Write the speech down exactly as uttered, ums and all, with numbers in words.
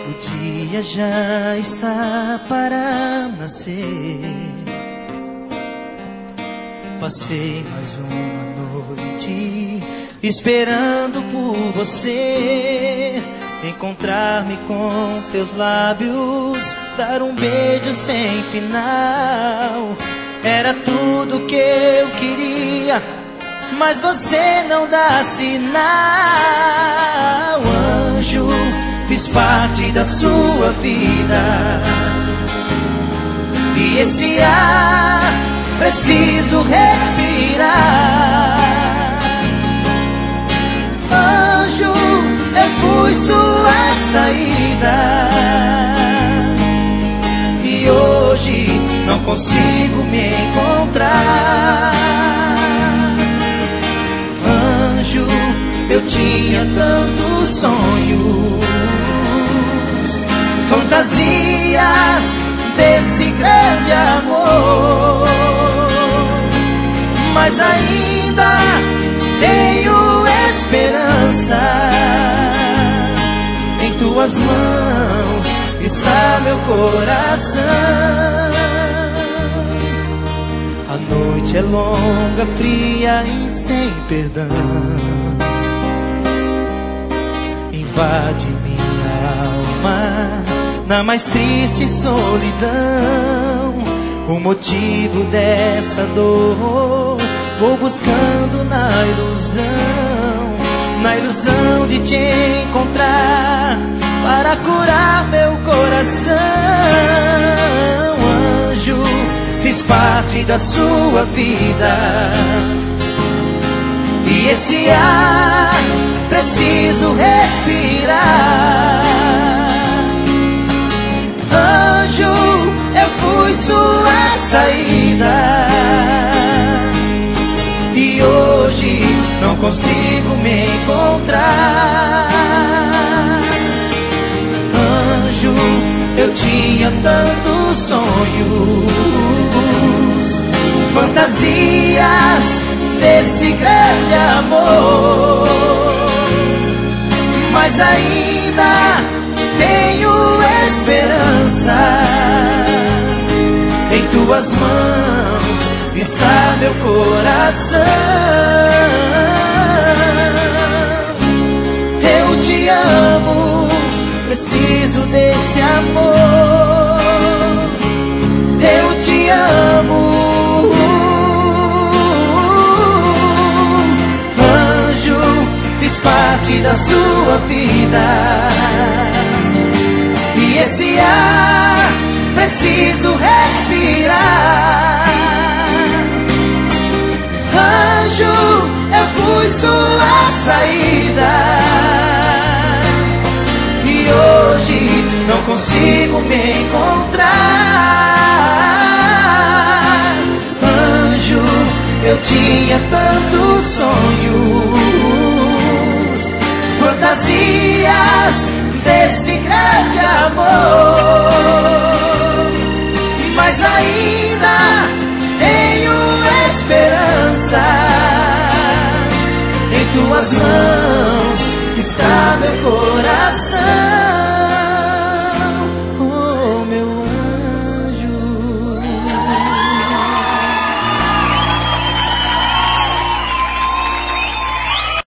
O dia já está para nascer. Passei mais uma noite esperando por você, encontrar-me com teus lábios, dar um beijo sem final. Era tudo que eu queria, mas você não dá sinal. Anjo, fiz parte da sua vida, e esse ar preciso respirar. Anjo, eu fui sua saída, e hoje não consigo me encontrar. Anjo, eu tinha tantos sonhos, fantasias desse grande amor, mas ainda tenho esperança. Em tuas mãos está meu coração. A noite é longa, fria e sem perdão, invade minha alma na mais triste solidão. O motivo dessa dor vou buscando na ilusão, na ilusão de te encontrar para curar meu coração. Anjo, fiz parte da sua vida, e esse ar preciso respirar. Anjo, eu fui sua saída, e hoje não consigo me encontrar. Anjo, eu tinha tantos sonhos, fantasias desse grande amor, mas ainda tenho esperança. Em tuas mãos está meu coração. Eu te amo, preciso desse amor. Eu te amo. Anjo, fiz parte da sua vida, e esse ar preciso respirar. Anjo, eu fui sua saída, e hoje não consigo me encontrar. Anjo, eu tinha tantos sonhos, fantasias desse grande amor, mas ainda tenho esperança. Em tuas mãos está meu coração.